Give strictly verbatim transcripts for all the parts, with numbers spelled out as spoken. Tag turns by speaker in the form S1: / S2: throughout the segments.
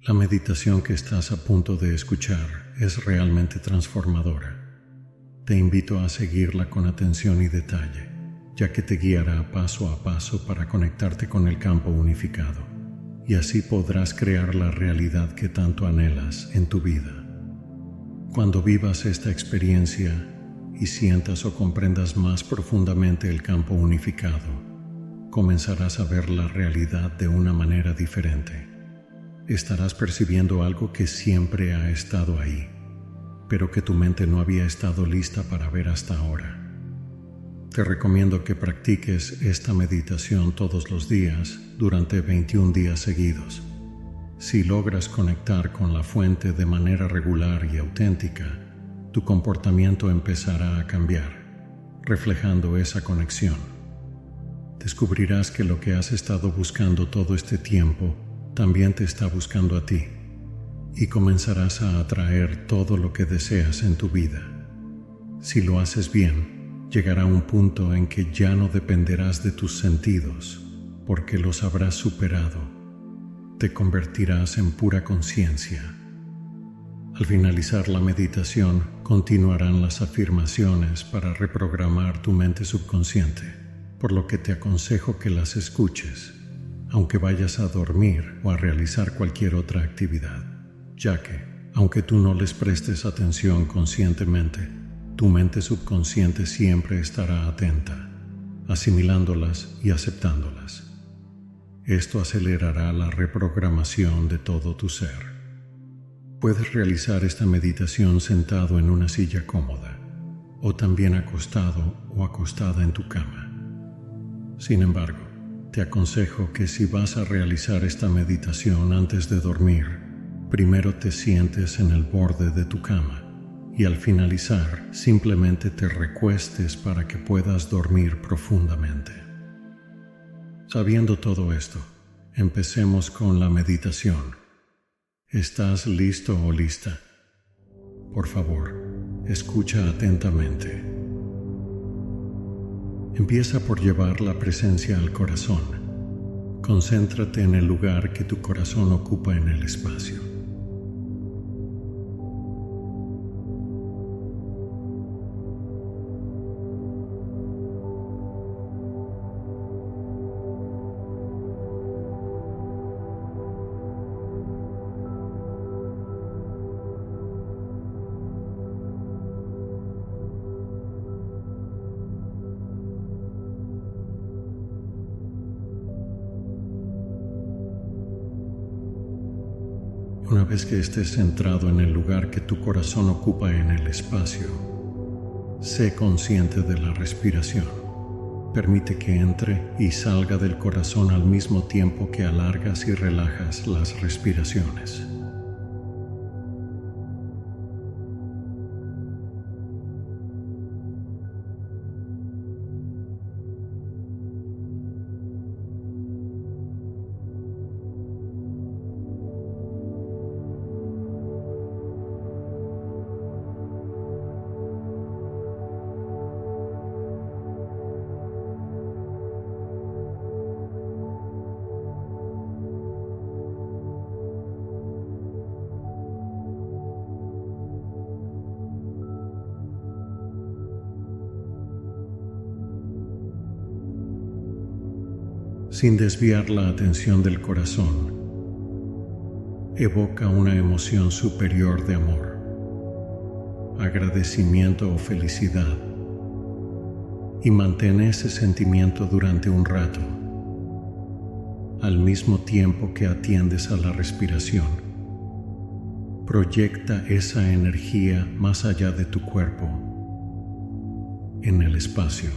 S1: La meditación que estás a punto de escuchar es realmente transformadora. Te invito a seguirla con atención y detalle, ya que te guiará paso a paso para conectarte con el campo unificado, y así podrás crear la realidad que tanto anhelas en tu vida. Cuando vivas esta experiencia y sientas o comprendas más profundamente el campo unificado, comenzarás a ver la realidad de una manera diferente. Estarás percibiendo algo que siempre ha estado ahí, pero que tu mente no había estado lista para ver hasta ahora. Te recomiendo que practiques esta meditación todos los días durante veintiún días seguidos. Si logras conectar con la fuente de manera regular y auténtica, tu comportamiento empezará a cambiar, reflejando esa conexión. Descubrirás que lo que has estado buscando todo este tiempo también te está buscando a ti, y comenzarás a atraer todo lo que deseas en tu vida. Si lo haces bien, llegará un punto en que ya no dependerás de tus sentidos, porque los habrás superado. Te convertirás en pura conciencia. Al finalizar la meditación, continuarán las afirmaciones para reprogramar tu mente subconsciente, por lo que te aconsejo que las escuches, aunque vayas a dormir o a realizar cualquier otra actividad, ya que, aunque tú no les prestes atención conscientemente, tu mente subconsciente siempre estará atenta, asimilándolas y aceptándolas. Esto acelerará la reprogramación de todo tu ser. Puedes realizar esta meditación sentado en una silla cómoda, o también acostado o acostada en tu cama. Sin embargo, te aconsejo que si vas a realizar esta meditación antes de dormir, primero te sientes en el borde de tu cama y al finalizar simplemente te recuestes para que puedas dormir profundamente. Sabiendo todo esto, empecemos con la meditación. ¿Estás listo o lista? Por favor, escucha atentamente. Empieza por llevar la presencia al corazón. Concéntrate en el lugar que tu corazón ocupa en el espacio. Una vez que estés centrado en el lugar que tu corazón ocupa en el espacio, sé consciente de la respiración. Permite que entre y salga del corazón al mismo tiempo que alargas y relajas las respiraciones. Sin desviar la atención del corazón, evoca una emoción superior de amor, agradecimiento o felicidad, y mantén ese sentimiento durante un rato, al mismo tiempo que atiendes a la respiración. Proyecta esa energía más allá de tu cuerpo, en el espacio.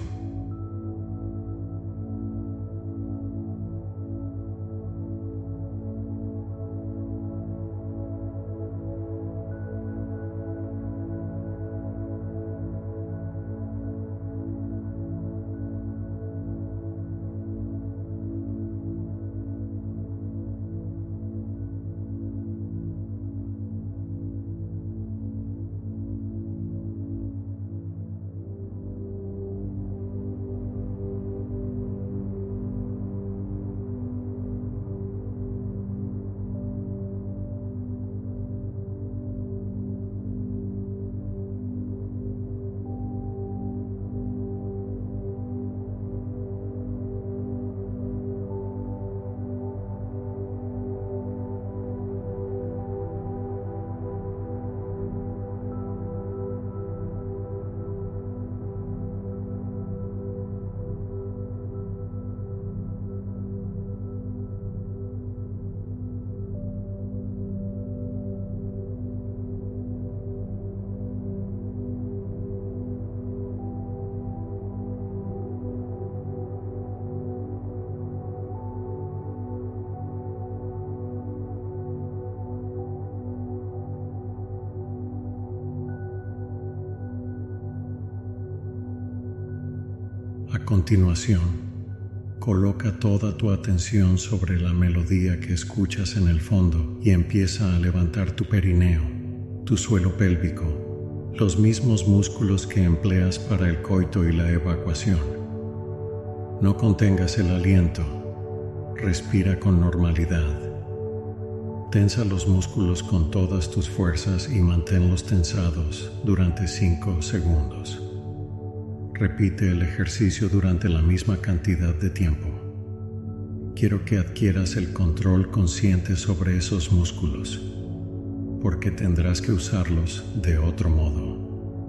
S1: continuación, coloca toda tu atención sobre la melodía que escuchas en el fondo y empieza a levantar tu perineo, tu suelo pélvico, los mismos músculos que empleas para el coito y la evacuación. No contengas el aliento, respira con normalidad. Tensa los músculos con todas tus fuerzas y manténlos tensados durante cinco segundos. Repite el ejercicio durante la misma cantidad de tiempo. Quiero que adquieras el control consciente sobre esos músculos, porque tendrás que usarlos de otro modo.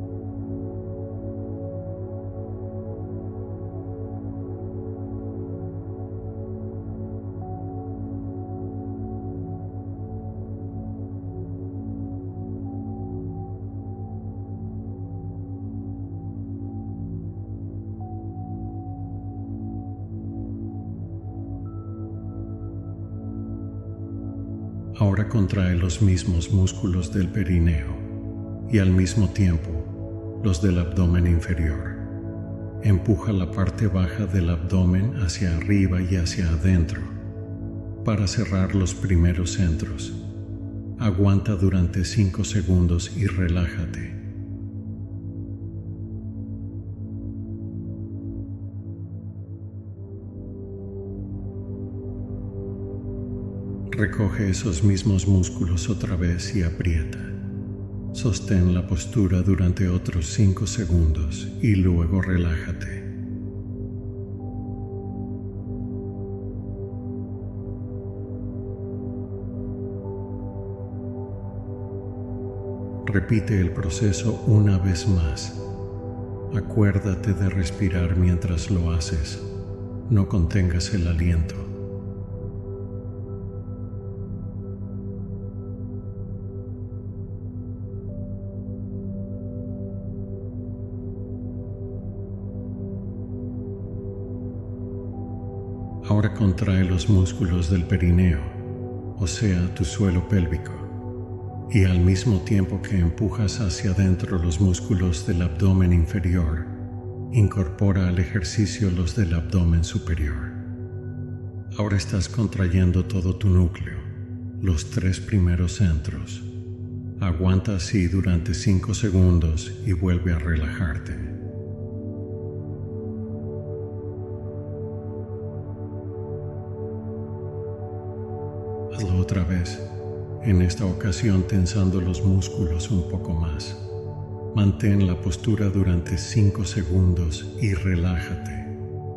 S1: Ahora contrae los mismos músculos del perineo y al mismo tiempo los del abdomen inferior. Empuja la parte baja del abdomen hacia arriba y hacia adentro para cerrar los primeros centros. Aguanta durante cinco segundos y relájate. Recoge esos mismos músculos otra vez y aprieta. Sostén la postura durante otros cinco segundos y luego relájate. Repite el proceso una vez más. Acuérdate de respirar mientras lo haces. No contengas el aliento. Ahora contrae los músculos del perineo, o sea, tu suelo pélvico, y al mismo tiempo que empujas hacia adentro los músculos del abdomen inferior, incorpora al ejercicio los del abdomen superior. Ahora estás contrayendo todo tu núcleo, los tres primeros centros. Aguanta así durante cinco segundos y vuelve a relajarte. Hazlo otra vez, en esta ocasión tensando los músculos un poco más. Mantén la postura durante cinco segundos y relájate.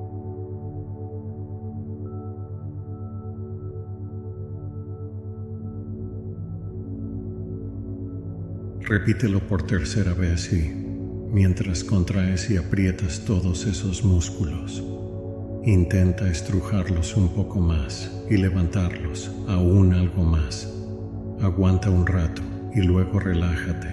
S1: Repítelo por tercera vez y, mientras contraes y aprietas todos esos músculos, intenta estrujarlos un poco más y levantarlos aún algo más. Aguanta un rato y luego relájate.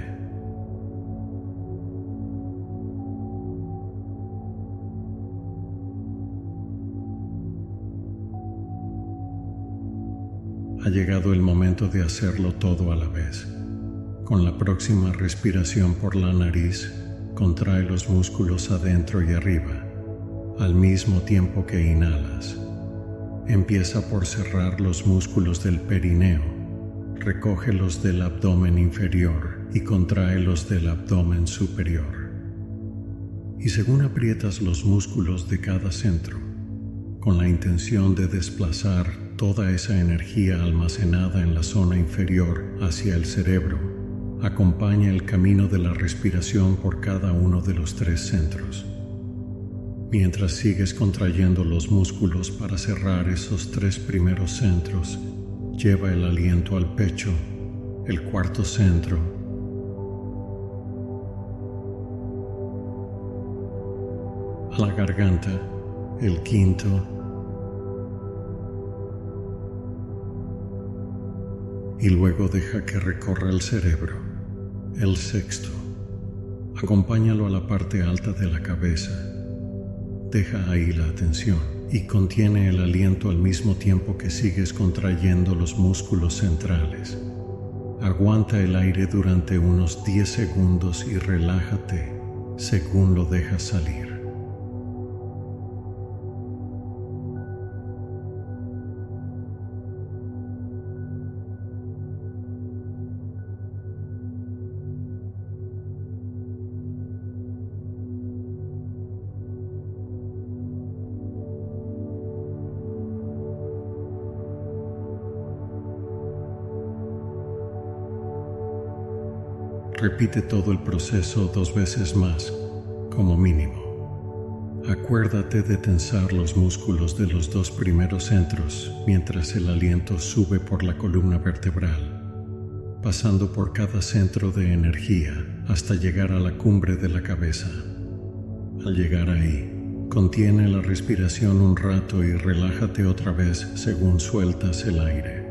S1: Ha llegado el momento de hacerlo todo a la vez. Con la próxima respiración por la nariz, contrae los músculos adentro y arriba, al mismo tiempo que inhalas. Empieza por cerrar los músculos del perineo, recoge los del abdomen inferior y contrae los del abdomen superior. Y según aprietas los músculos de cada centro, con la intención de desplazar toda esa energía almacenada en la zona inferior hacia el cerebro, acompaña el camino de la respiración por cada uno de los tres centros. Mientras sigues contrayendo los músculos para cerrar esos tres primeros centros, lleva el aliento al pecho, el cuarto centro, a la garganta, el quinto, y luego deja que recorra el cerebro, el sexto. Acompáñalo a la parte alta de la cabeza. Deja ahí la atención y contiene el aliento al mismo tiempo que sigues contrayendo los músculos centrales. Aguanta el aire durante unos diez segundos y relájate según lo dejas salir. Repite todo el proceso dos veces más, como mínimo. Acuérdate de tensar los músculos de los dos primeros centros mientras el aliento sube por la columna vertebral, pasando por cada centro de energía hasta llegar a la cumbre de la cabeza. Al llegar ahí, contiene la respiración un rato y relájate otra vez según sueltas el aire.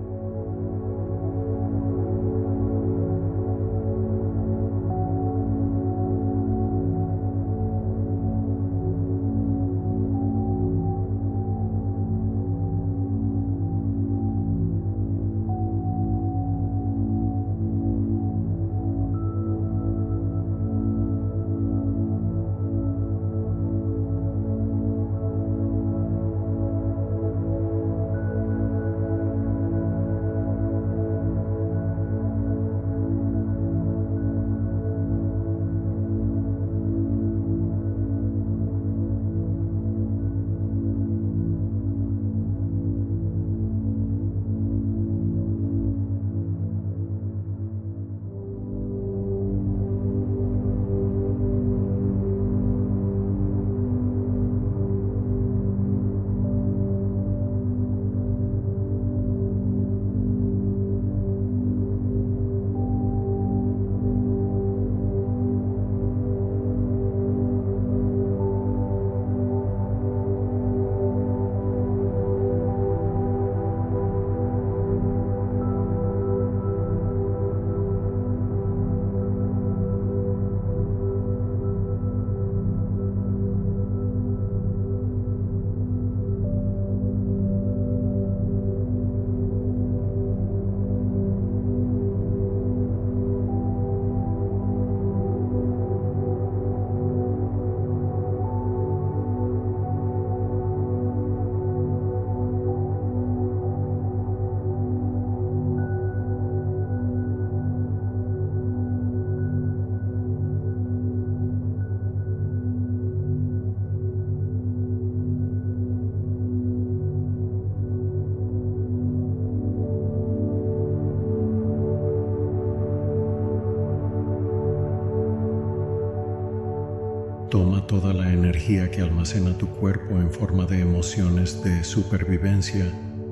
S1: Toma toda la energía que almacena tu cuerpo en forma de emociones de supervivencia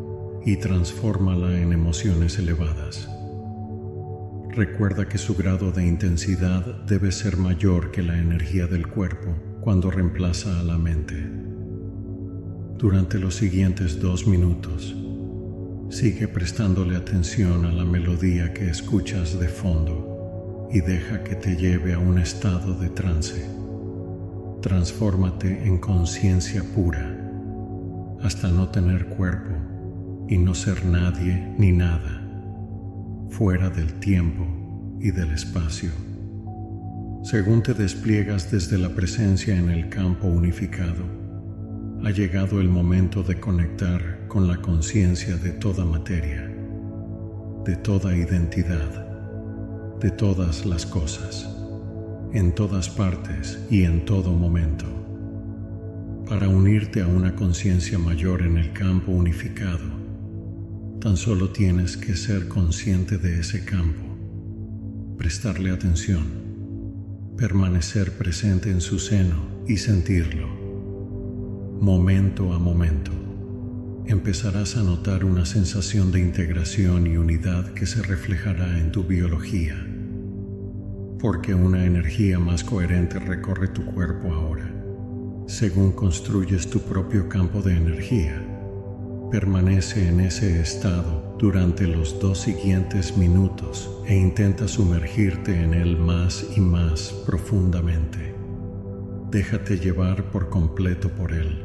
S1: y transfórmala en emociones elevadas. Recuerda que su grado de intensidad debe ser mayor que la energía del cuerpo cuando reemplaza a la mente. Durante los siguientes dos minutos, sigue prestándole atención a la melodía que escuchas de fondo y deja que te lleve a un estado de trance. Transfórmate en conciencia pura hasta no tener cuerpo y no ser nadie ni nada, fuera del tiempo y del espacio. Según te despliegas desde la presencia en el campo unificado, ha llegado el momento de conectar con la conciencia de toda materia, de toda identidad, de todas las cosas, en todas partes y en todo momento. Para unirte a una conciencia mayor en el campo unificado, tan solo tienes que ser consciente de ese campo, prestarle atención, permanecer presente en su seno y sentirlo. Momento a momento, empezarás a notar una sensación de integración y unidad que se reflejará en tu biología, porque una energía más coherente recorre tu cuerpo ahora. Según construyes tu propio campo de energía, permanece en ese estado durante los dos siguientes minutos e intenta sumergirte en él más y más profundamente. Déjate llevar por completo por él.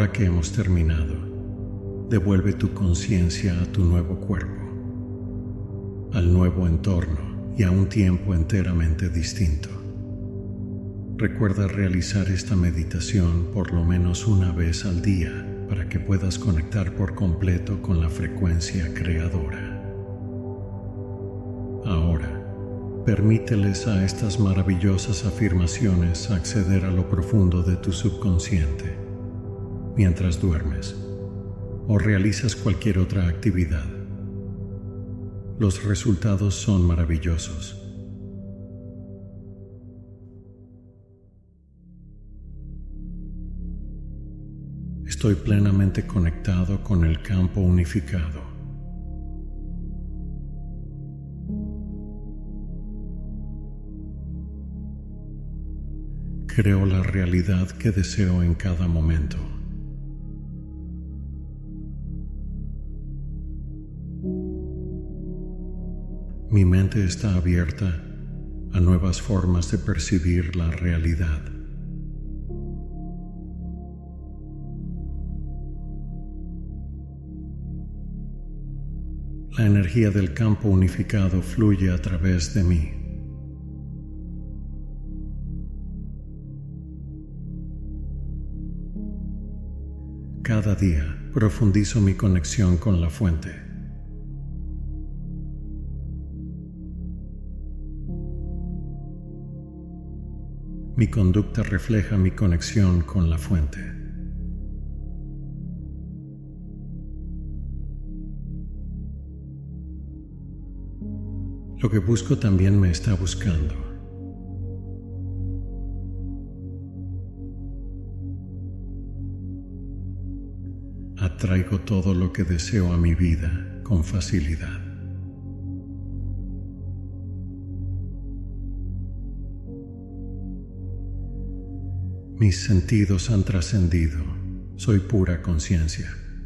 S1: Ahora que hemos terminado, devuelve tu conciencia a tu nuevo cuerpo, al nuevo entorno y a un tiempo enteramente distinto. Recuerda realizar esta meditación por lo menos una vez al día para que puedas conectar por completo con la frecuencia creadora. Ahora, permíteles a estas maravillosas afirmaciones acceder a lo profundo de tu subconsciente mientras duermes o realizas cualquier otra actividad. Los resultados son maravillosos. Estoy plenamente conectado con el campo unificado. Creo la realidad que deseo en cada momento. Mi mente está abierta a nuevas formas de percibir la realidad. La energía del campo unificado fluye a través de mí. Cada día profundizo mi conexión con la fuente. Mi conducta refleja mi conexión con la fuente. Lo que busco también me está buscando. Atraigo todo lo que deseo a mi vida con facilidad. Mis sentidos han trascendido. Soy pura conciencia.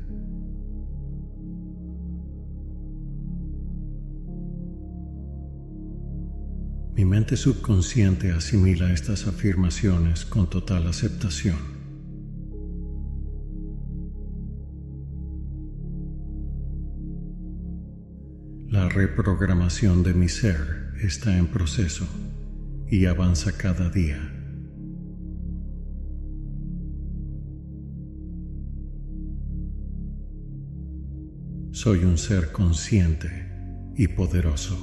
S1: Mi mente subconsciente asimila estas afirmaciones con total aceptación. La reprogramación de mi ser está en proceso y avanza cada día. Soy un ser consciente y poderoso.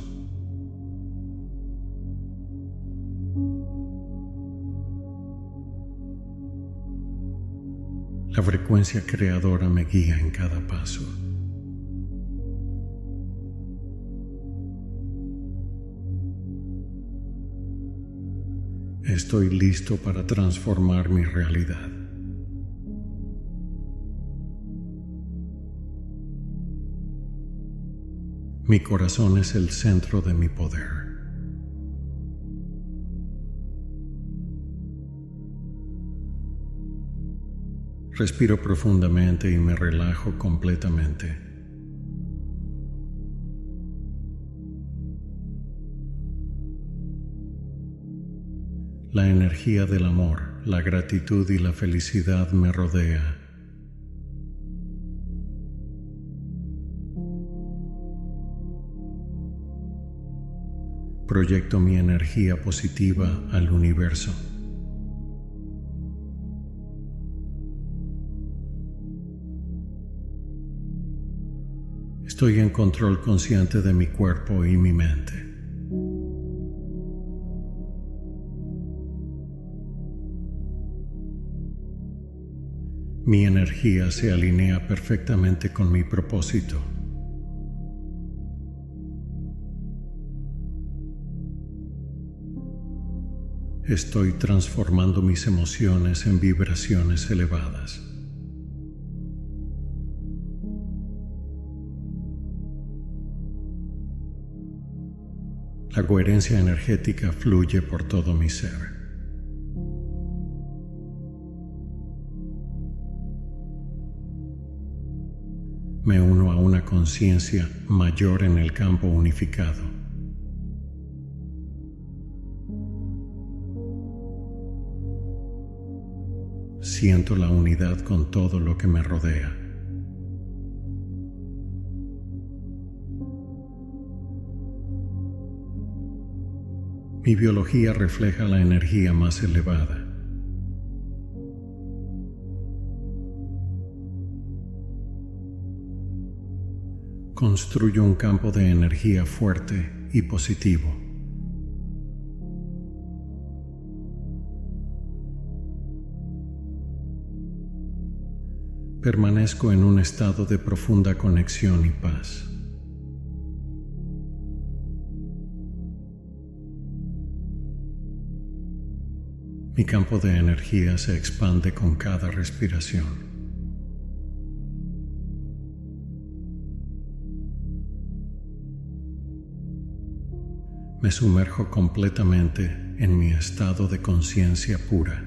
S1: La frecuencia creadora me guía en cada paso. Estoy listo para transformar mi realidad. Mi corazón es el centro de mi poder. Respiro profundamente y me relajo completamente. La energía del amor, la gratitud y la felicidad me rodea. Proyecto mi energía positiva al universo. Estoy en control consciente de mi cuerpo y mi mente. Mi energía se alinea perfectamente con mi propósito. Estoy transformando mis emociones en vibraciones elevadas. La coherencia energética fluye por todo mi ser. Me uno a una conciencia mayor en el campo unificado. siento la unidad con todo lo que me rodea. Mi biología refleja la energía más elevada. Construyo un campo de energía fuerte y positivo. Permanezco en un estado de profunda conexión y paz. Mi campo de energía se expande con cada respiración. Me sumerjo completamente en mi estado de conciencia pura.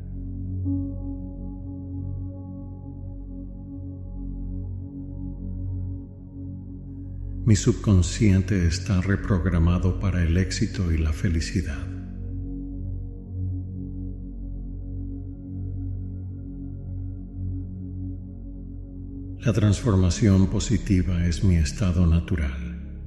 S1: Mi subconsciente está reprogramado para el éxito y la felicidad. La transformación positiva es mi estado natural.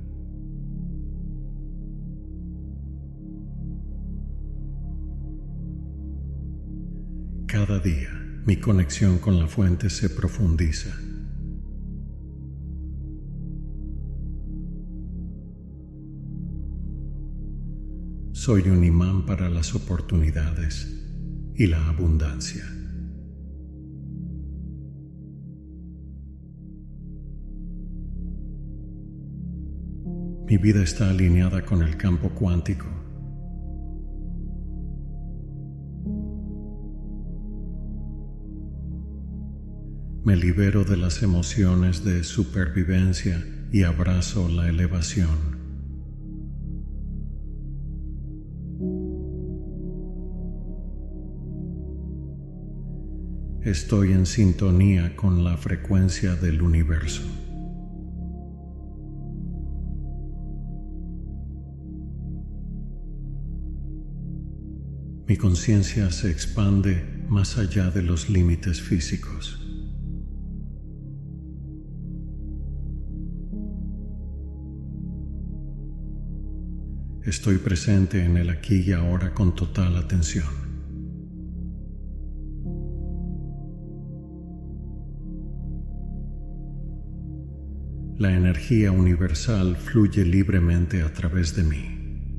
S1: Cada día, mi conexión con la fuente se profundiza. Soy un imán para las oportunidades y la abundancia. Mi vida está alineada con el campo cuántico. Me libero de las emociones de supervivencia y abrazo la elevación. Estoy en sintonía con la frecuencia del universo. Mi conciencia se expande más allá de los límites físicos. Estoy presente en el aquí y ahora con total atención. La energía universal fluye libremente a través de mí.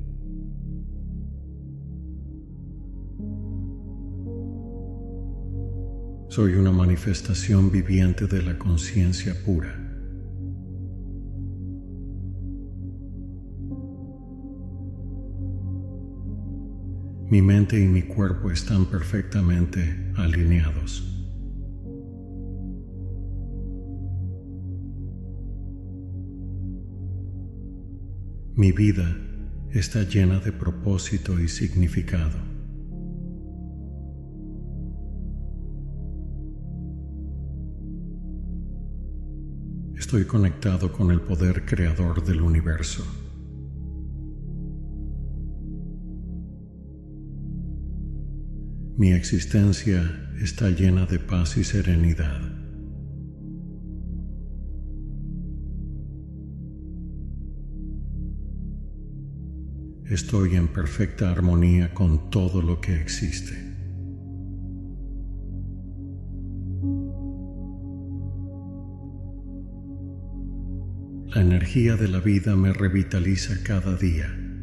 S1: Soy una manifestación viviente de la conciencia pura. Mi mente y mi cuerpo están perfectamente alineados. Mi vida está llena de propósito y significado. Estoy conectado con el poder creador del universo. Mi existencia está llena de paz y serenidad. Estoy en perfecta armonía con todo lo que existe. La energía de la vida me revitaliza cada día.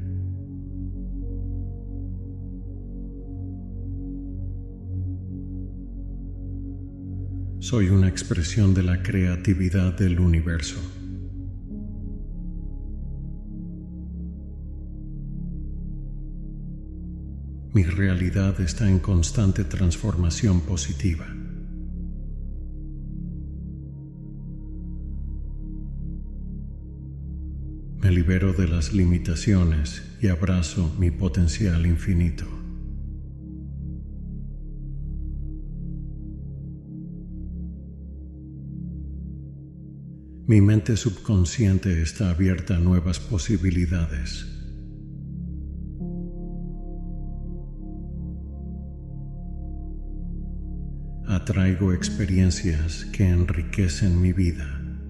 S1: Soy una expresión de la creatividad del universo. Mi realidad está en constante transformación positiva. Me libero de las limitaciones y abrazo mi potencial infinito. Mi mente subconsciente está abierta a nuevas posibilidades. Atraigo experiencias que enriquecen mi vida.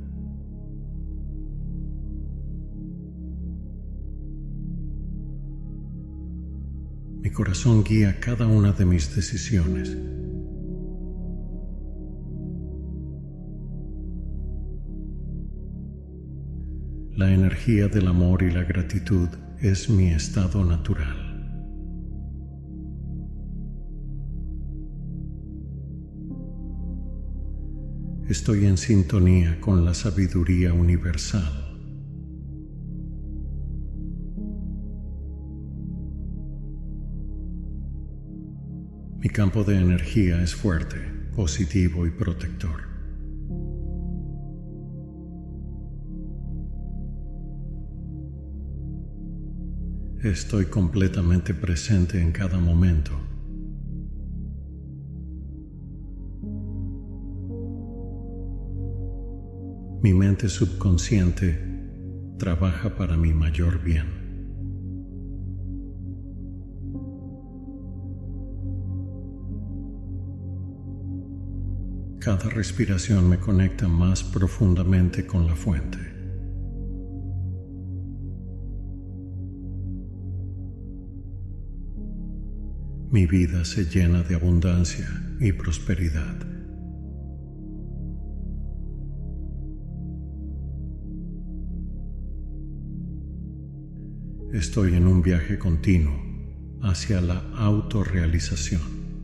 S1: Mi corazón guía cada una de mis decisiones. La energía del amor y la gratitud es mi estado natural. Estoy en sintonía con la sabiduría universal. Mi campo de energía es fuerte, positivo y protector. Estoy completamente presente en cada momento. Mi mente subconsciente trabaja para mi mayor bien. Cada respiración me conecta más profundamente con la fuente. Mi vida se llena de abundancia y prosperidad. Estoy en un viaje continuo hacia la autorrealización.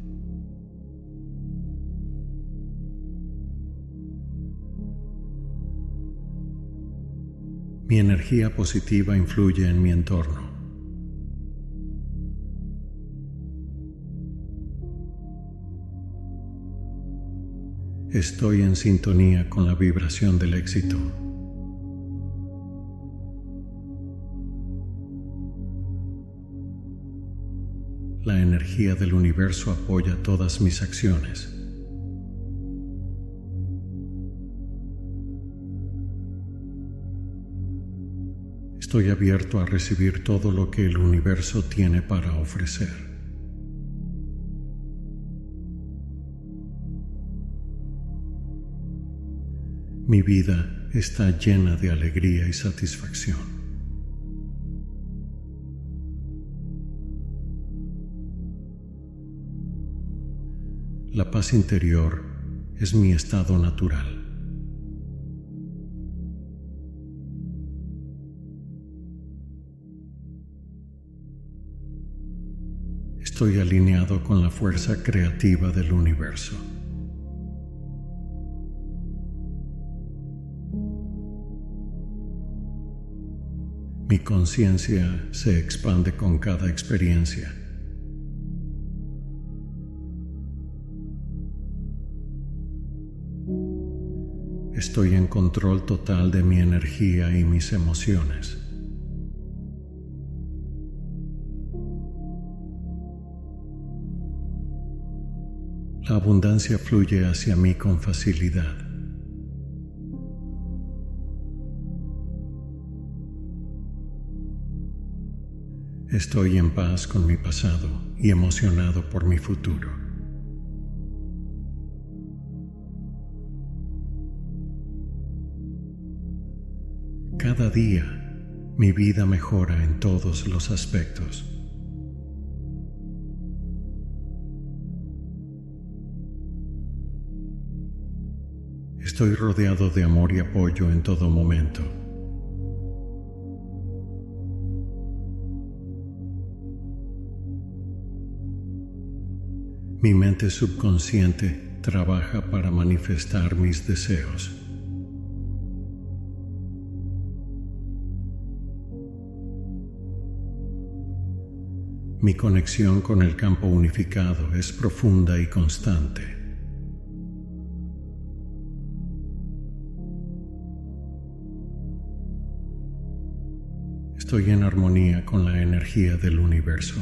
S1: Mi energía positiva influye en mi entorno. Estoy en sintonía con la vibración del éxito. La energía del universo apoya todas mis acciones. Estoy abierto a recibir todo lo que el universo tiene para ofrecer. Mi vida está llena de alegría y satisfacción. La paz interior es mi estado natural. Estoy alineado con la fuerza creativa del universo. Mi conciencia se expande con cada experiencia. Estoy en control total de mi energía y mis emociones. La abundancia fluye hacia mí con facilidad. Estoy en paz con mi pasado y emocionado por mi futuro. Cada día, mi vida mejora en todos los aspectos. Estoy rodeado de amor y apoyo en todo momento. Mi mente subconsciente trabaja para manifestar mis deseos. Mi conexión con el campo unificado es profunda y constante. Estoy en armonía con la energía del universo.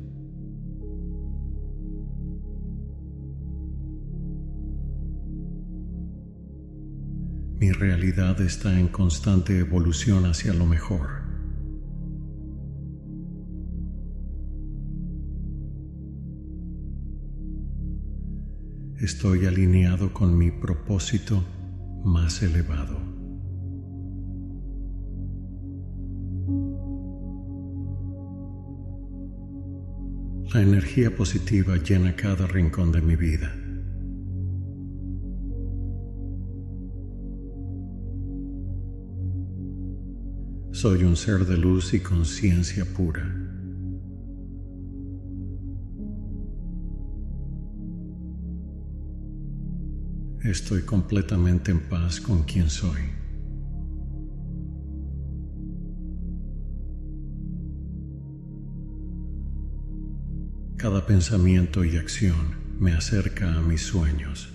S1: Mi realidad está en constante evolución hacia lo mejor. estoy alineado con mi propósito más elevado. La energía positiva llena cada rincón de mi vida. Soy un ser de luz y conciencia pura. Estoy completamente en paz con quien soy. Cada pensamiento y acción me acerca a mis sueños.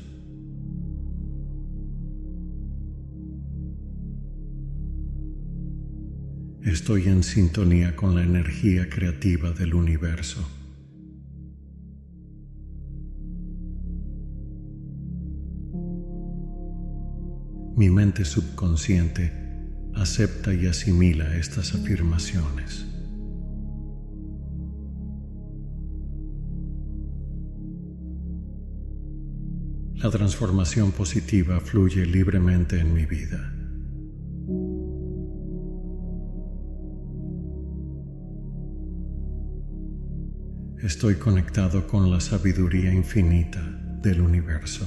S1: Estoy en sintonía con la energía creativa del universo. Mi mente subconsciente acepta y asimila estas afirmaciones. La transformación positiva fluye libremente en mi vida. Estoy conectado con la sabiduría infinita del universo.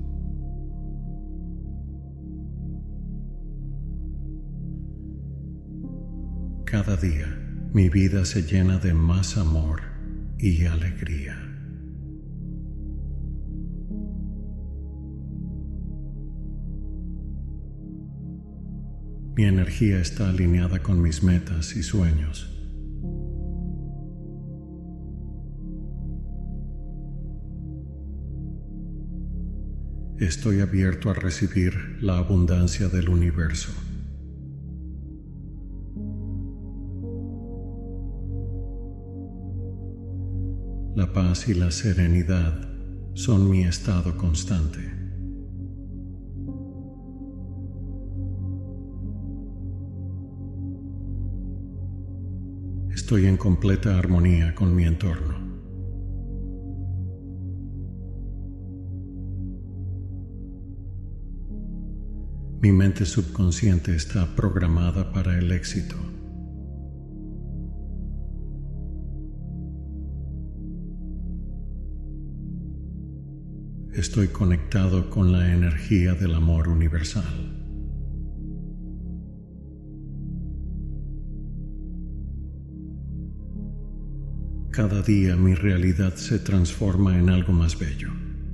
S1: Cada día, mi vida se llena de más amor y alegría. Mi energía está alineada con mis metas y sueños. Estoy abierto a recibir la abundancia del universo. La paz y la serenidad son mi estado constante. Estoy en completa armonía con mi entorno. Mi mente subconsciente está programada para el éxito. Estoy conectado con la energía del amor universal. Cada día mi realidad se transforma en algo más bello.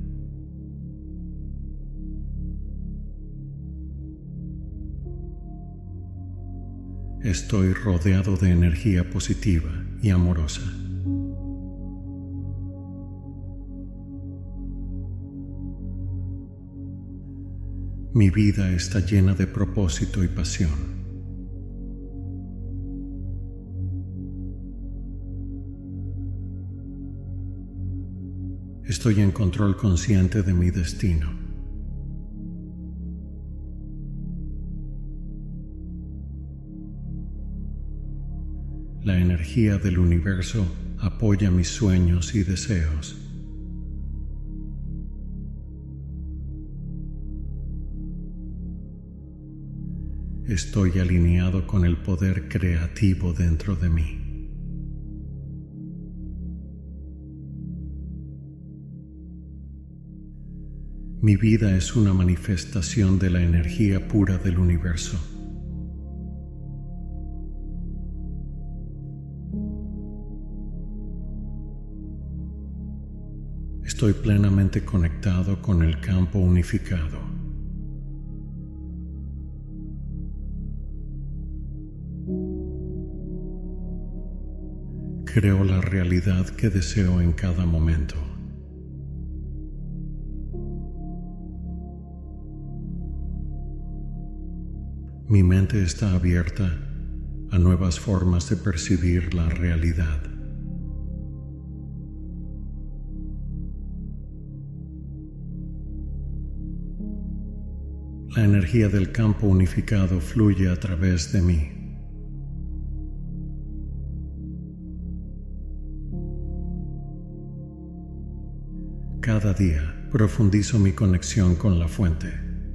S1: Estoy rodeado de energía positiva y amorosa. Mi vida está llena de propósito y pasión. Estoy en control consciente de mi destino. La energía del universo apoya mis sueños y deseos. Estoy alineado con el poder creativo dentro de mí. Mi vida es una manifestación de la energía pura del universo. Estoy plenamente conectado con el campo unificado. Creo la realidad que deseo en cada momento. Mi mente está abierta a nuevas formas de percibir la realidad. La energía del campo unificado fluye a través de mí. Cada día profundizo mi conexión con la fuente.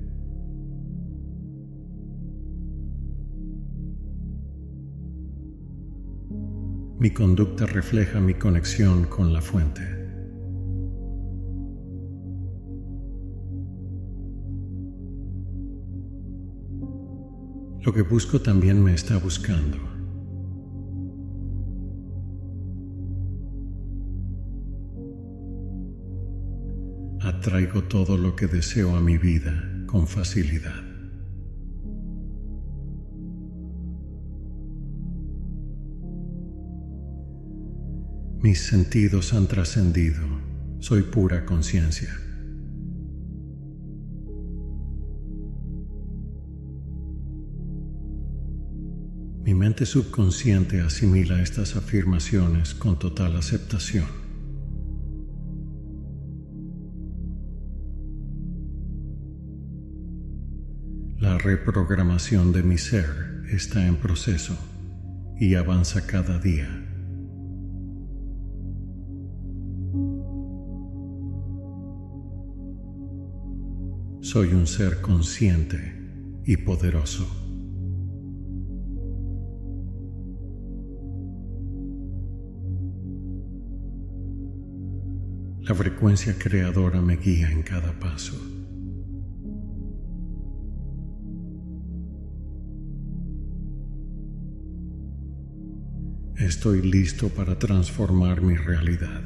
S1: Mi conducta refleja mi conexión con la fuente. Lo que busco también me está buscando. Atraigo todo lo que deseo a mi vida con facilidad. Mis sentidos han trascendido. Soy pura conciencia. Mi mente subconsciente asimila estas afirmaciones con total aceptación. La reprogramación de mi ser está en proceso y avanza cada día. Soy un ser consciente y poderoso. La frecuencia creadora me guía en cada paso. Estoy listo para transformar mi realidad.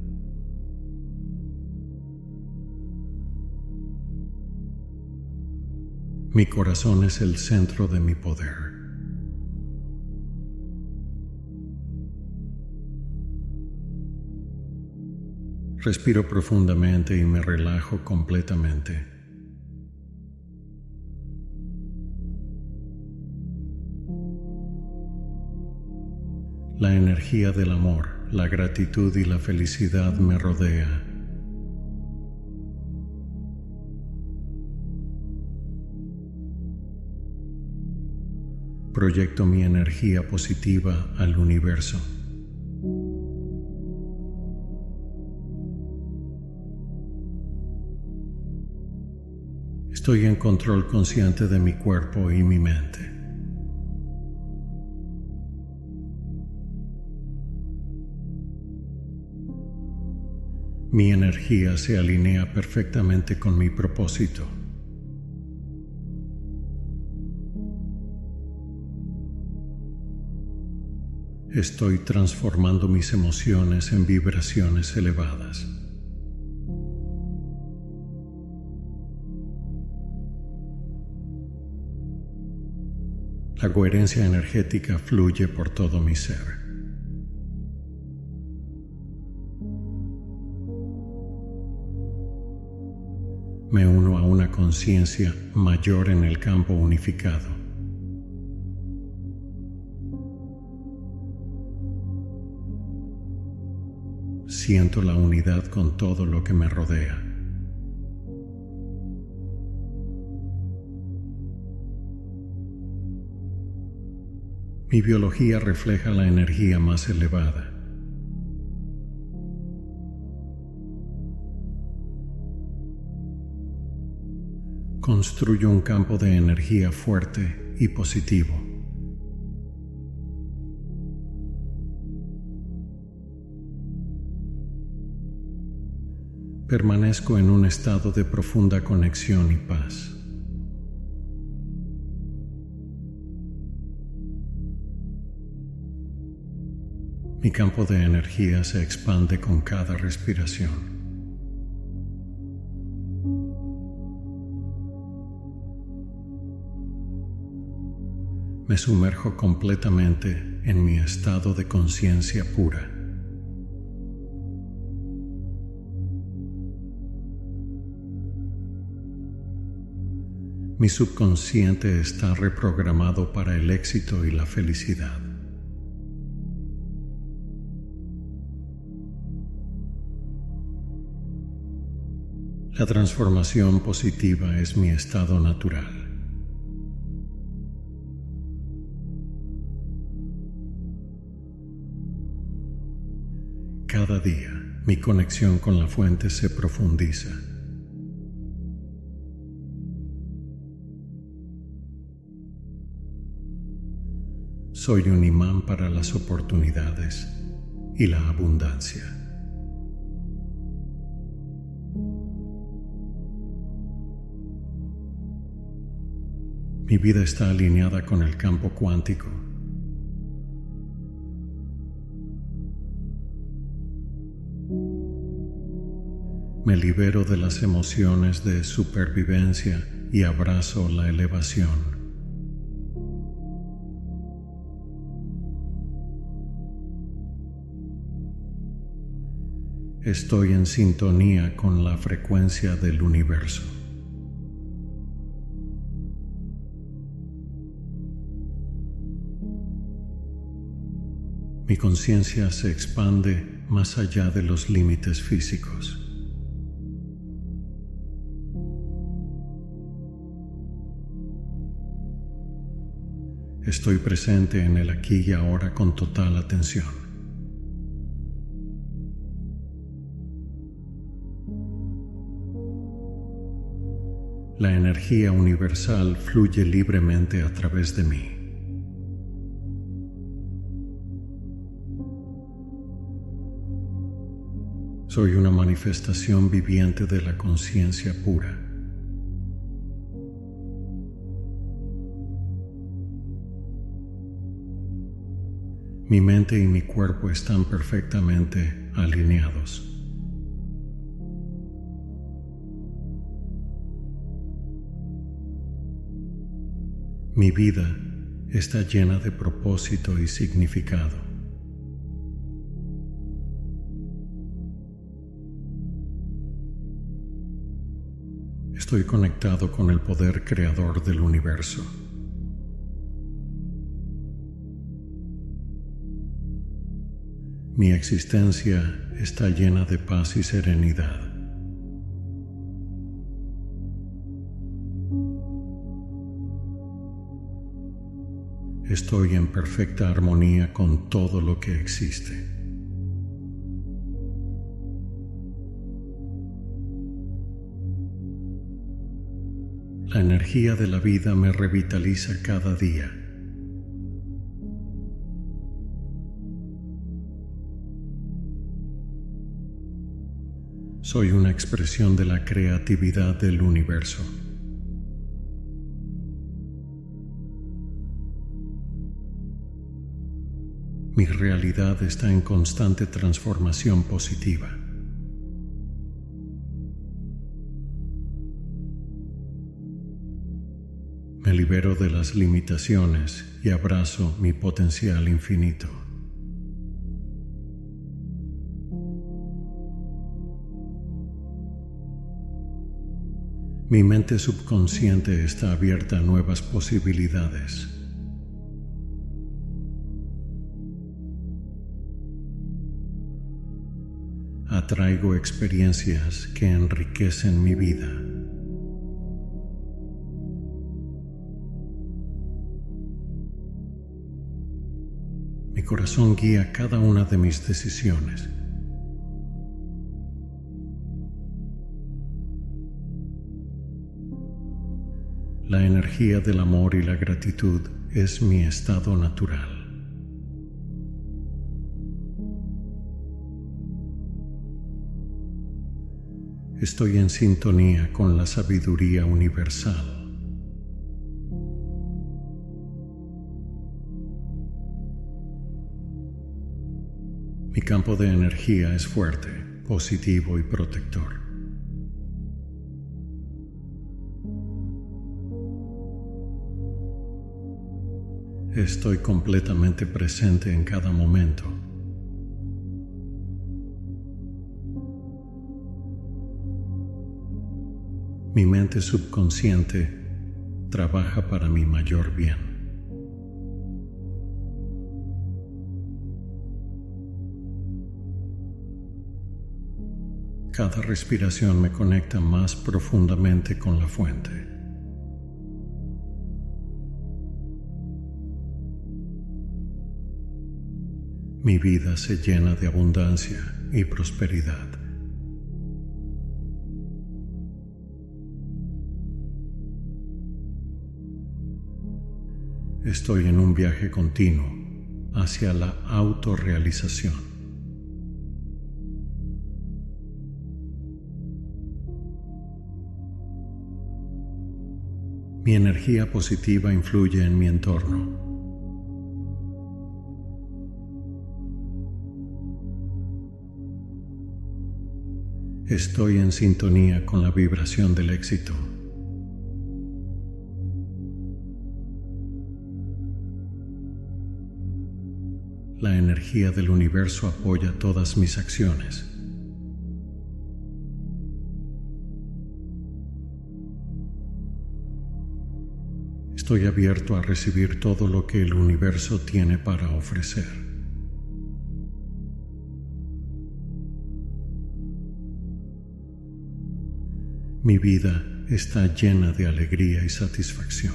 S1: Mi corazón es el centro de mi poder. Respiro profundamente y me relajo completamente. La energía del amor, la gratitud y la felicidad me rodea. Proyecto mi energía positiva al universo. Estoy en control consciente de mi cuerpo y mi mente. Mi energía se alinea perfectamente con mi propósito. Estoy transformando mis emociones en vibraciones elevadas. La coherencia energética fluye por todo mi ser. Me uno a una conciencia mayor en el campo unificado. Siento la unidad con todo lo que me rodea. Mi biología refleja la energía más elevada. Construyo un campo de energía fuerte y positivo. Permanezco en un estado de profunda conexión y paz. Mi campo de energía se expande con cada respiración. Me sumerjo completamente en mi estado de conciencia pura. Mi subconsciente está reprogramado para el éxito y la felicidad. La transformación positiva es mi estado natural. Cada día, mi conexión con la fuente se profundiza. soy un imán para las oportunidades y la abundancia. Mi vida está alineada con el campo cuántico. Me libero de las emociones de supervivencia y abrazo la elevación. Estoy en sintonía con la frecuencia del universo. Mi conciencia se expande más allá de los límites físicos. Estoy presente en el aquí y ahora con total atención. La energía universal fluye libremente a través de mí. Soy una manifestación viviente de la conciencia pura. Mi mente y mi cuerpo están perfectamente alineados. Mi vida está llena de propósito y significado. Estoy conectado con el poder creador del universo. Mi existencia está llena de paz y serenidad. Estoy en perfecta armonía con todo lo que existe. La energía de la vida me revitaliza cada día. Soy una expresión de la creatividad del universo. Mi realidad está en constante transformación positiva. Me libero de las limitaciones y abrazo mi potencial infinito. Mi mente subconsciente está abierta a nuevas posibilidades. Atraigo experiencias que enriquecen mi vida. Mi corazón guía cada una de mis decisiones. La energía del amor y la gratitud es mi estado natural. Estoy en sintonía con la sabiduría universal. Mi campo de energía es fuerte, positivo y protector. Estoy completamente presente en cada momento. Mi mente subconsciente trabaja para mi mayor bien. Cada respiración me conecta más profundamente con la fuente. Mi vida se llena de abundancia y prosperidad. Estoy en un viaje continuo hacia la autorrealización. Mi energía positiva influye en mi entorno. Estoy en sintonía con la vibración del éxito. La energía del universo apoya todas mis acciones. Estoy abierto a recibir todo lo que el universo tiene para ofrecer. Mi vida está llena de alegría y satisfacción.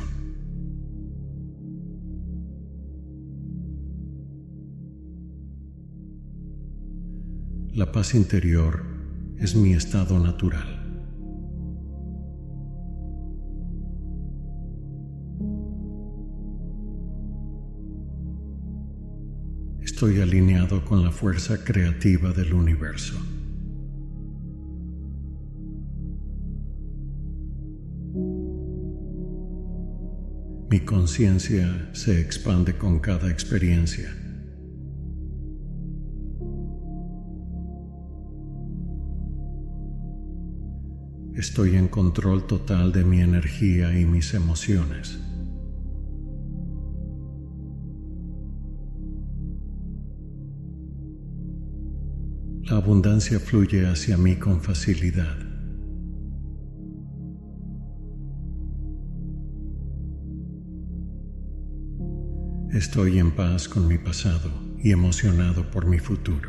S1: La paz interior es mi estado natural. Estoy alineado con la fuerza creativa del universo. Mi conciencia se expande con cada experiencia. Estoy en control total de mi energía y mis emociones. La abundancia fluye hacia mí con facilidad. Estoy en paz con mi pasado y emocionado por mi futuro.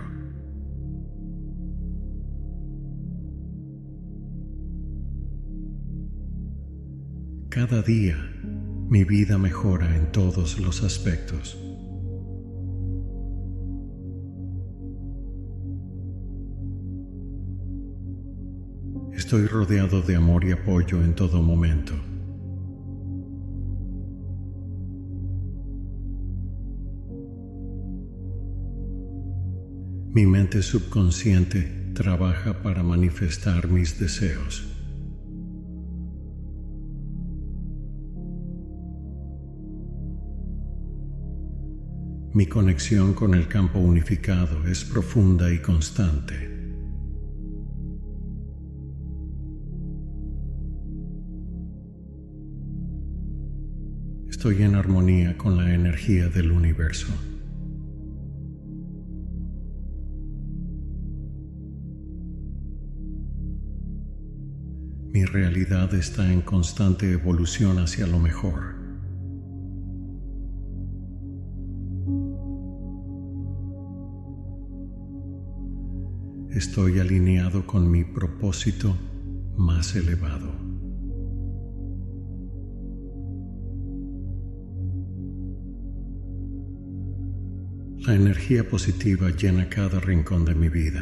S1: Cada día, mi vida mejora en todos los aspectos. Estoy rodeado de amor y apoyo en todo momento. Mi mente subconsciente trabaja para manifestar mis deseos. Mi conexión con el campo unificado es profunda y constante. Estoy en armonía con la energía del universo. Mi realidad está en constante evolución hacia lo mejor. Estoy alineado con mi propósito más elevado. La energía positiva llena cada rincón de mi vida.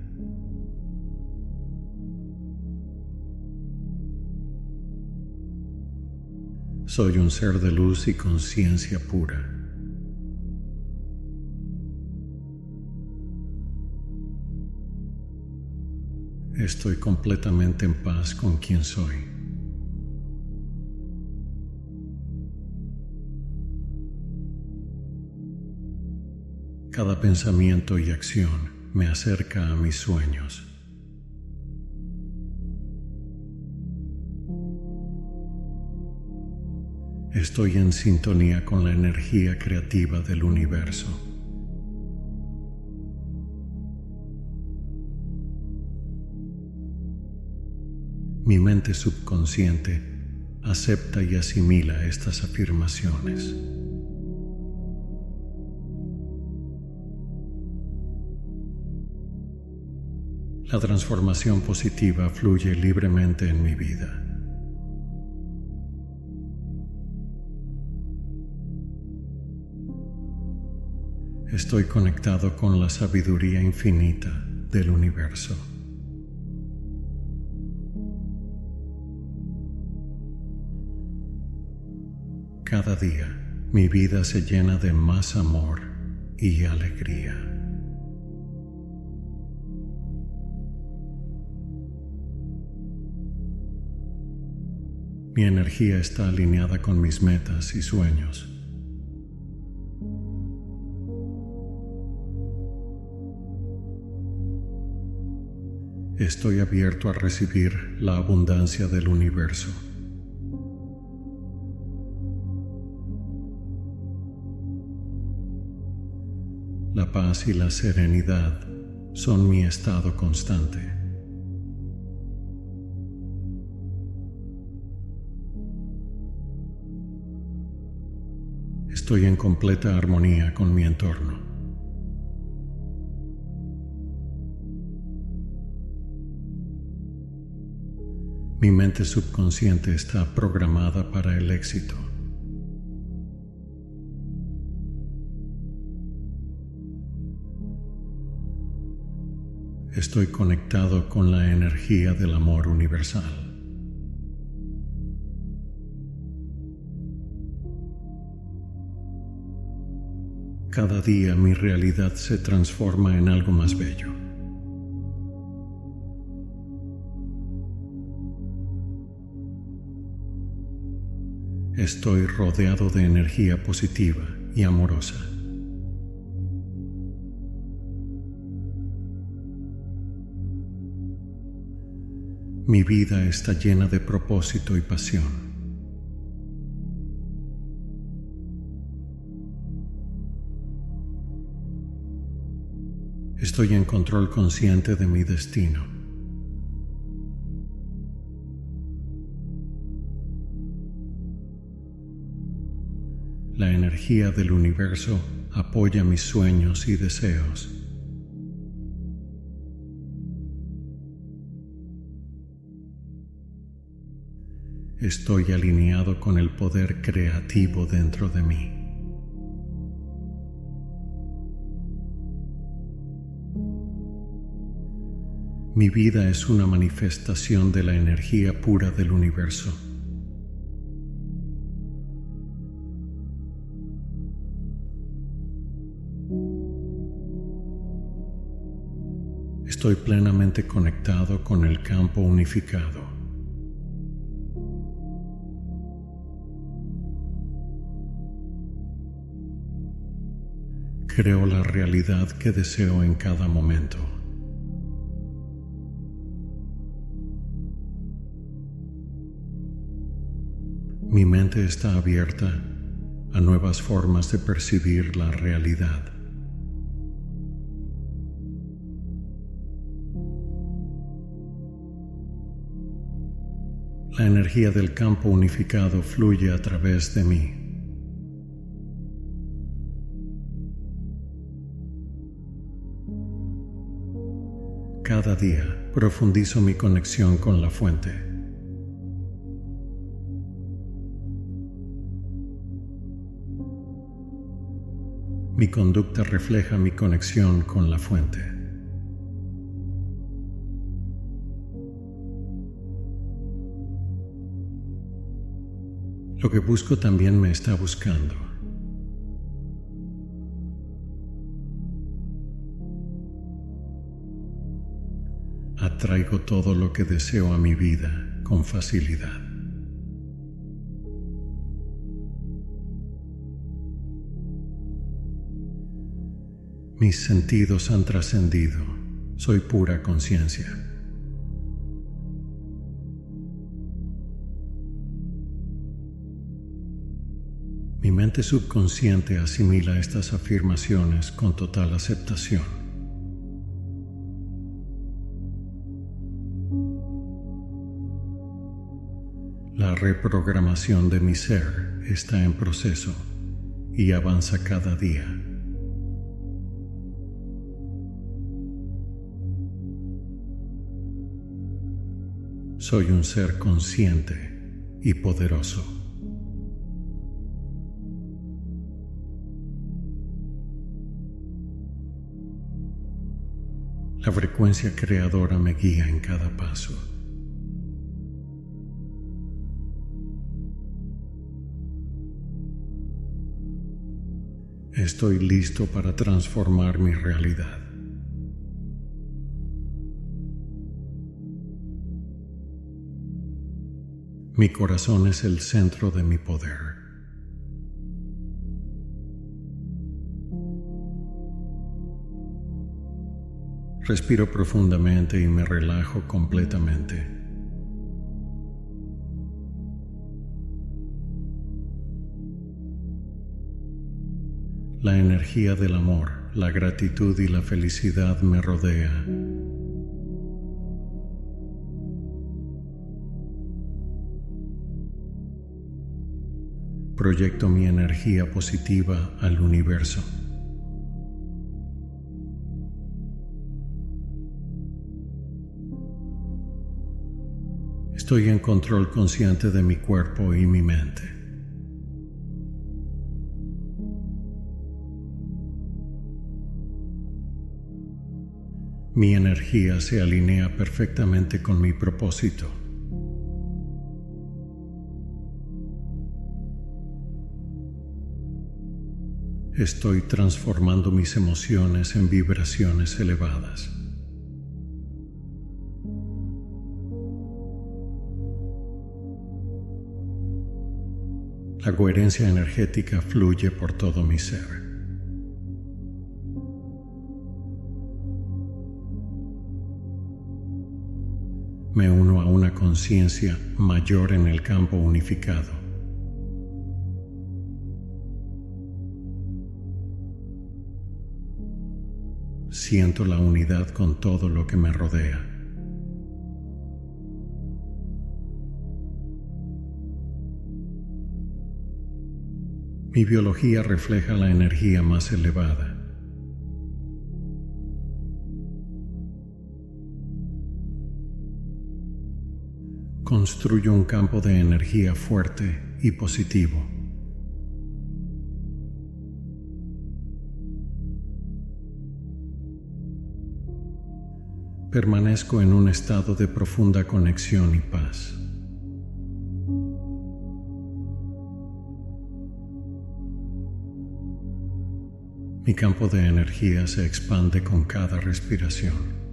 S1: Soy un ser de luz y conciencia pura. Estoy completamente en paz con quien soy. Cada pensamiento y acción me acerca a mis sueños. Estoy en sintonía con la energía creativa del universo. Mi mente subconsciente acepta y asimila estas afirmaciones. La transformación positiva fluye libremente en mi vida. Estoy conectado con la sabiduría infinita del universo. Cada día, mi vida se llena de más amor, y alegría. Mi energía está alineada con mis metas y sueños. Estoy abierto a recibir la abundancia del universo. La paz y la serenidad son mi estado constante. Estoy en completa armonía con mi entorno. Mi mente subconsciente está programada para el éxito. Estoy conectado con la energía del amor universal. Cada día mi realidad se transforma en algo más bello. Estoy rodeado de energía positiva y amorosa. Mi vida está llena de propósito y pasión. Estoy en control consciente de mi destino. La energía del universo apoya mis sueños y deseos. Estoy alineado con el poder creativo dentro de mí. Mi vida es una manifestación de la energía pura del universo. Estoy plenamente conectado con el campo unificado. Creo la realidad que deseo en cada momento. Mi mente está abierta a nuevas formas de percibir la realidad. La energía del campo unificado fluye a través de mí. Cada día profundizo mi conexión con la fuente. Mi conducta refleja mi conexión con la fuente. Lo que busco también me está buscando. Atraigo todo lo que deseo a mi vida con facilidad. Mis sentidos han trascendido. Soy pura conciencia. Mi mente subconsciente asimila estas afirmaciones con total aceptación. La reprogramación de mi ser está en proceso y avanza cada día. Soy un ser consciente y poderoso. La frecuencia creadora me guía en cada paso. Estoy listo para transformar mi realidad. Mi corazón es el centro de mi poder. Respiro profundamente y me relajo completamente. La energía del amor, la gratitud y la felicidad me rodea. Proyecto mi energía positiva al universo. Estoy en control consciente de mi cuerpo y mi mente. Mi energía se alinea perfectamente con mi propósito. Estoy transformando mis emociones en vibraciones elevadas. La coherencia energética fluye por todo mi ser. Me uno a una conciencia mayor en el campo unificado. Siento la unidad con todo lo que me rodea. Mi biología refleja la energía más elevada. Construyo un campo de energía fuerte y positivo. Permanezco en un estado de profunda conexión y paz. Mi campo de energía se expande con cada respiración.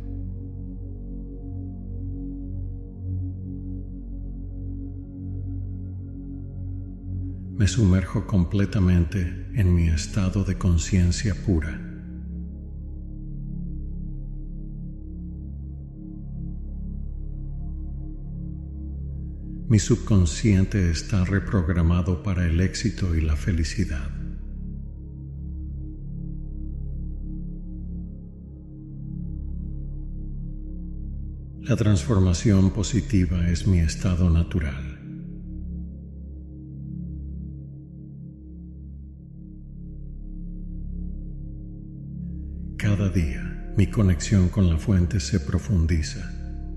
S1: Me sumerjo completamente en mi estado de conciencia pura. Mi subconsciente está reprogramado para el éxito y la felicidad. La transformación positiva es mi estado natural. Cada día, mi conexión con la fuente se profundiza.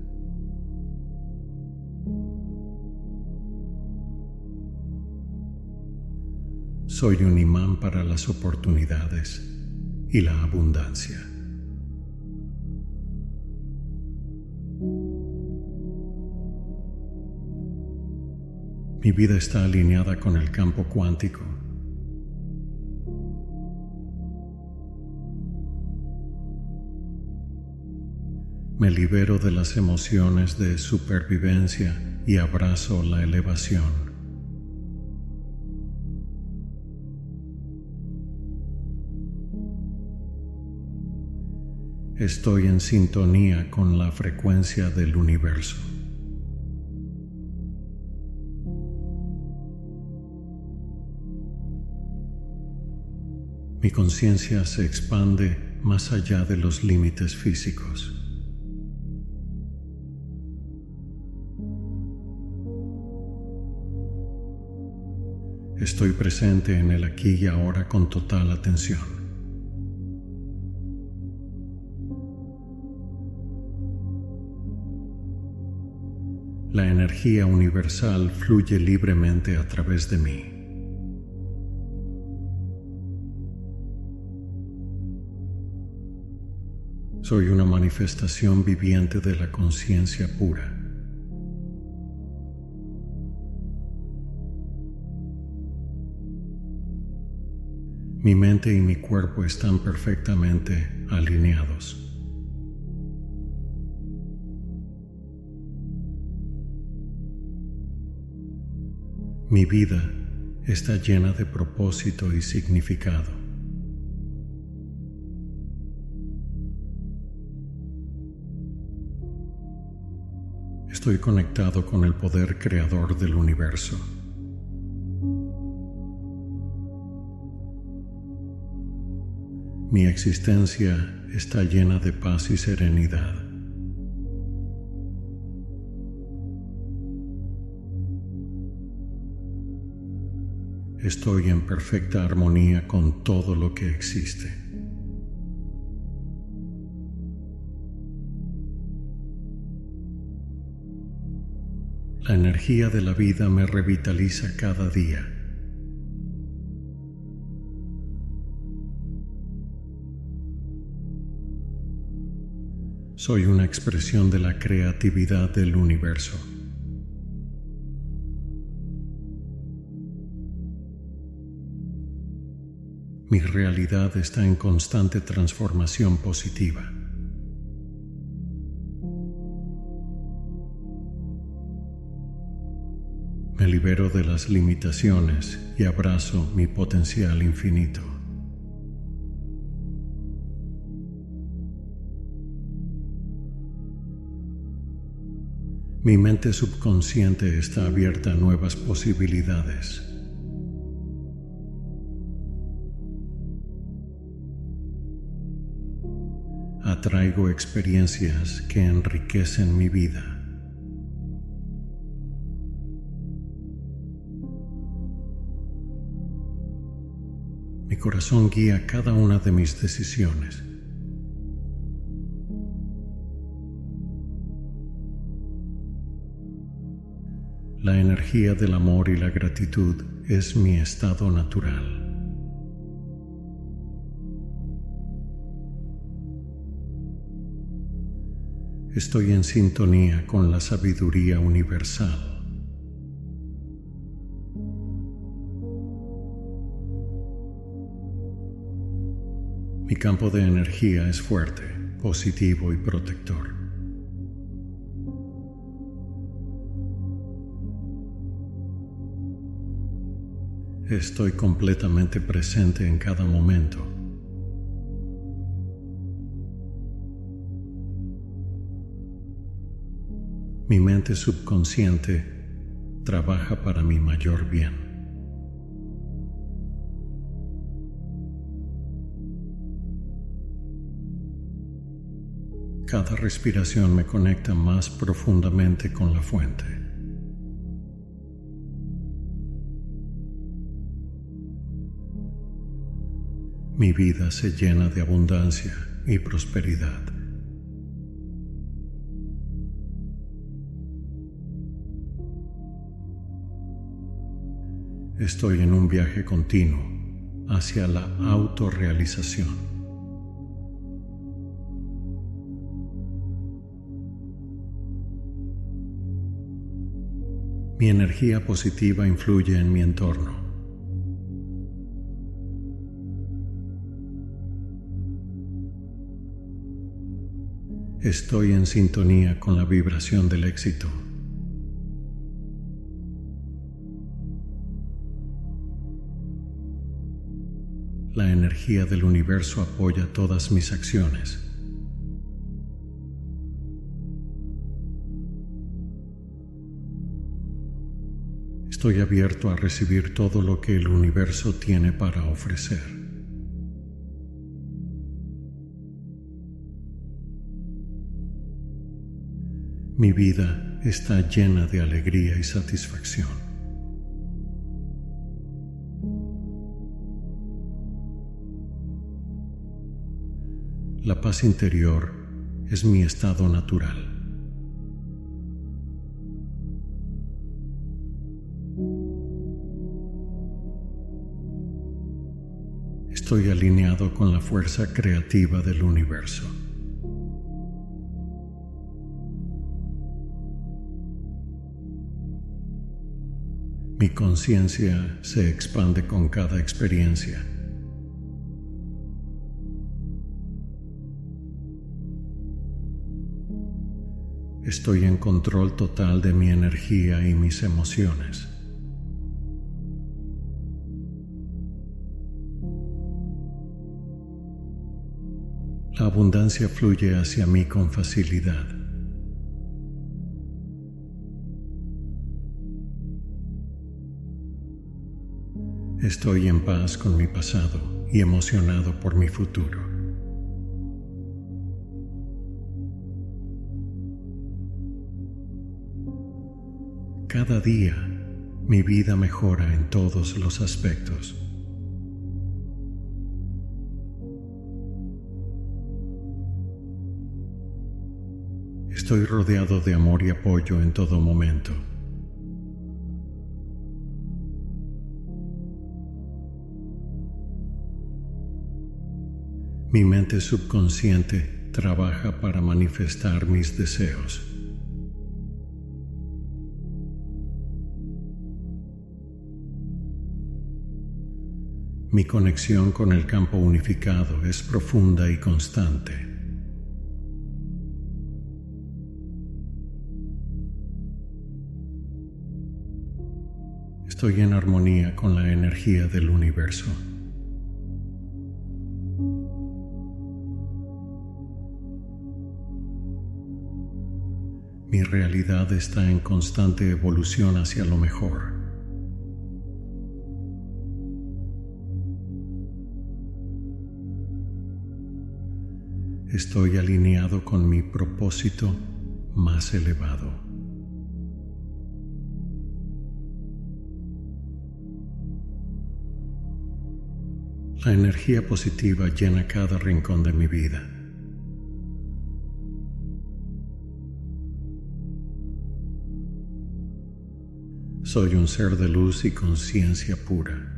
S1: Soy un imán para las oportunidades y la abundancia. Mi vida está alineada con el campo cuántico. Me libero de las emociones de supervivencia y abrazo la elevación. Estoy en sintonía con la frecuencia del universo. Mi conciencia se expande más allá de los límites físicos. Estoy presente en el aquí y ahora con total atención. La energía universal fluye libremente a través de mí. Soy una manifestación viviente de la conciencia pura. Mi mente y mi cuerpo están perfectamente alineados. Mi vida está llena de propósito y significado. Estoy conectado con el poder creador del universo. Mi existencia está llena de paz y serenidad. Estoy en perfecta armonía con todo lo que existe. La energía de la vida me revitaliza cada día. Soy una expresión de la creatividad del universo. Mi realidad está en constante transformación positiva. Me libero de las limitaciones y abrazo mi potencial infinito. Mi mente subconsciente está abierta a nuevas posibilidades. Atraigo experiencias que enriquecen mi vida. Mi corazón guía cada una de mis decisiones. La energía del amor y la gratitud es mi estado natural. Estoy en sintonía con la sabiduría universal. Mi campo de energía es fuerte, positivo y protector. Estoy completamente presente en cada momento. Mi mente subconsciente trabaja para mi mayor bien. Cada respiración me conecta más profundamente con la fuente. Mi vida se llena de abundancia y prosperidad. Estoy en un viaje continuo hacia la autorrealización. Mi energía positiva influye en mi entorno. Estoy en sintonía con la vibración del éxito. La energía del universo apoya todas mis acciones. Estoy abierto a recibir todo lo que el universo tiene para ofrecer. Mi vida está llena de alegría y satisfacción. La paz interior es mi estado natural. Estoy alineado con la fuerza creativa del universo. Mi conciencia se expande con cada experiencia. Estoy en control total de mi energía y mis emociones. La abundancia fluye hacia mí con facilidad. Estoy en paz con mi pasado y emocionado por mi futuro. Cada día, mi vida mejora en todos los aspectos. Estoy rodeado de amor y apoyo en todo momento. Mi mente subconsciente trabaja para manifestar mis deseos. Mi conexión con el campo unificado es profunda y constante. Estoy en armonía con la energía del universo. Mi realidad está en constante evolución hacia lo mejor. Estoy alineado con mi propósito más elevado. La energía positiva llena cada rincón de mi vida. Soy un ser de luz y conciencia pura.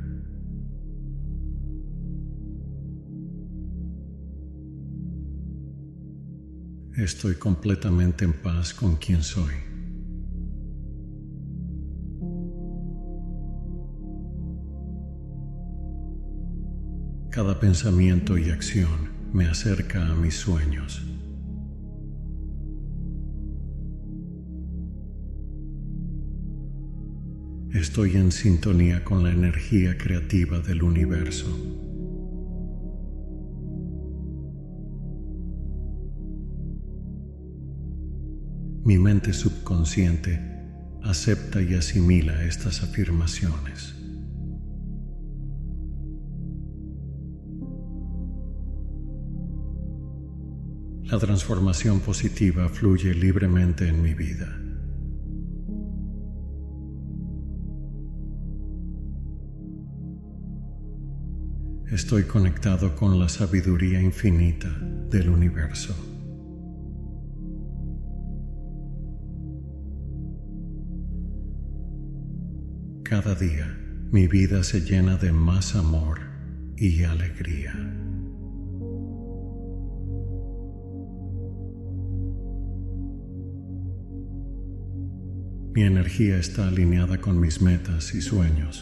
S1: Estoy completamente en paz con quien soy. Cada pensamiento y acción me acerca a mis sueños. Estoy en sintonía con la energía creativa del universo. Mi mente subconsciente acepta y asimila estas afirmaciones. La transformación positiva fluye libremente en mi vida. Estoy conectado con la sabiduría infinita del universo. Cada día, mi vida se llena de más amor y alegría. Mi energía está alineada con mis metas y sueños.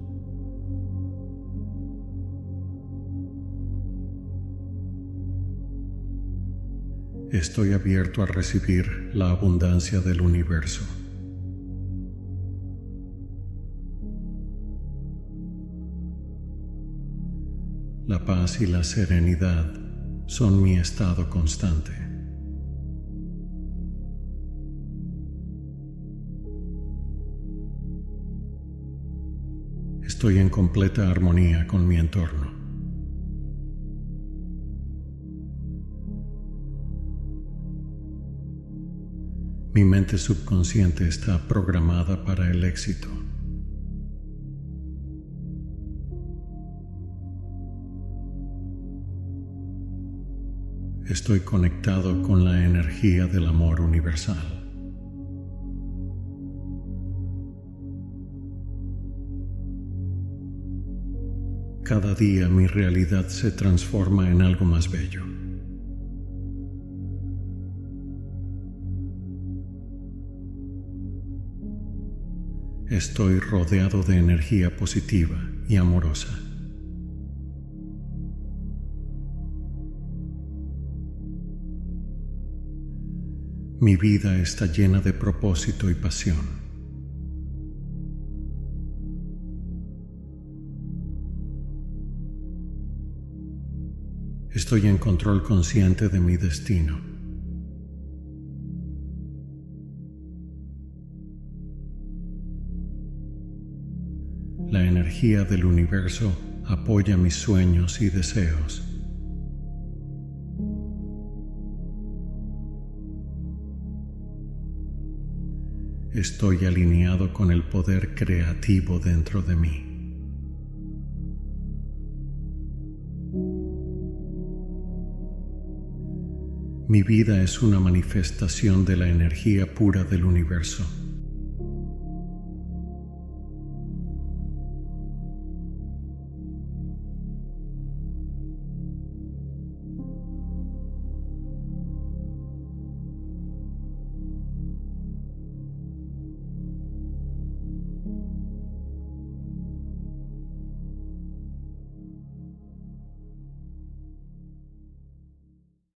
S1: Estoy abierto a recibir la abundancia del universo. La paz y la serenidad son mi estado constante. Estoy en completa armonía con mi entorno. Mi mente subconsciente está programada para el éxito. Estoy conectado con la energía del amor universal. Cada día mi realidad se transforma en algo más bello. Estoy rodeado de energía positiva y amorosa. Mi vida está llena de propósito y pasión. Estoy en control consciente de mi destino. La energía del universo apoya mis sueños y deseos. Estoy alineado con el poder creativo dentro de mí. Mi vida es una manifestación de la energía pura del universo.